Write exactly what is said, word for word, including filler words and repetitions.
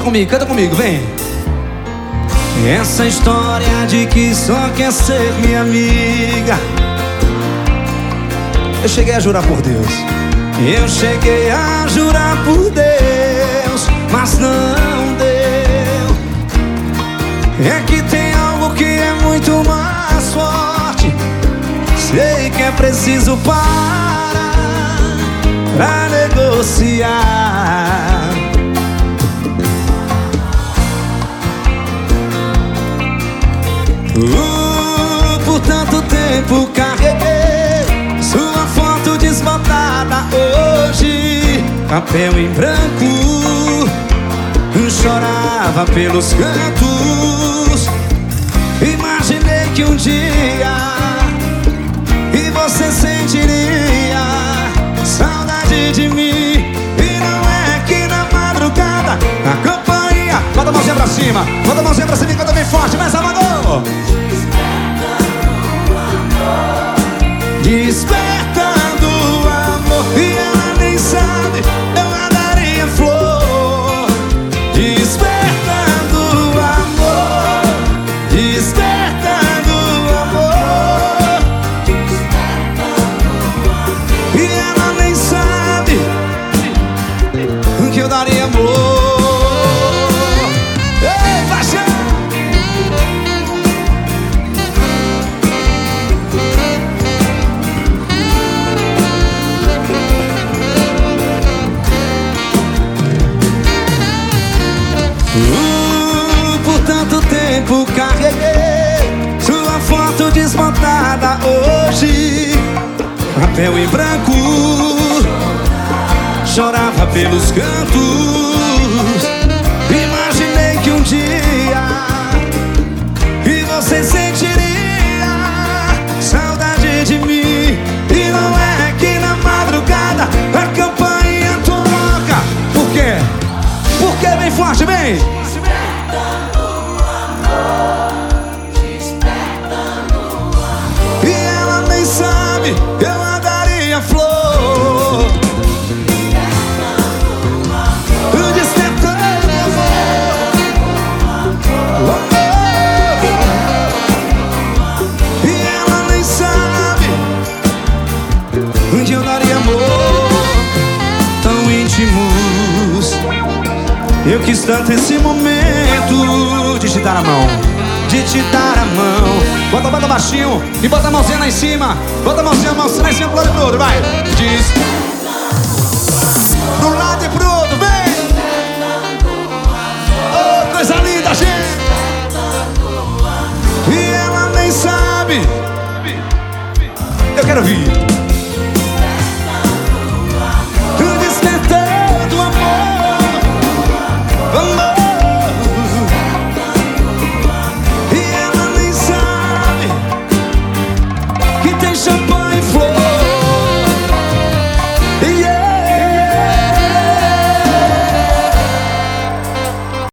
comigo, canta comigo, vem. Essa história de que só quer ser minha amiga, eu cheguei a jurar por Deus. Eu cheguei a jurar por Deus, mas não deu. É que tem algo que é muito mais forte. Sei que é preciso parar pra negociar. Uh, por tanto tempo carreguei sua foto desbotada. Hoje, papel em branco, chorava pelos cantos. Imaginei que um dia e você sentiria saudade de mim. E não é que na madrugada a campainha... Bota a mãozinha pra cima, bota a mãozinha pra cima e canta bem forte, vai, Salvador! Despertando o amor, e ela nem sabe, eu a daria flor. Despertando o amor, despertando o amor, e ela nem sabe que eu daria amor. Ei, paixão! Uh, por tanto tempo carreguei sua foto desmontada. Hoje, papel em branco, chorava pelos cantos. Imaginei que um dia e você sentiria saudade de mim. E não é que na madrugada a campainha toca. Por quê? Porque bem forte, bem. Despertando o amor, despertando o amor, E ela nem sabe, eu a daria flor. despertando o amor, Despertando o amor. E ela nem sabe que eu daria amor. Tão íntimos, eu quis tanto esse momento de te dar a mão, de te dar a mão. Bota, bota baixinho e bota a mãozinha lá em cima. Bota a mãozinha, a mãozinha lá em cima pro lado e pro outro, vai. Diz pro lado e pro outro, vem. Oh, coisa linda, gente. E ela nem sabe. Eu quero ouvir.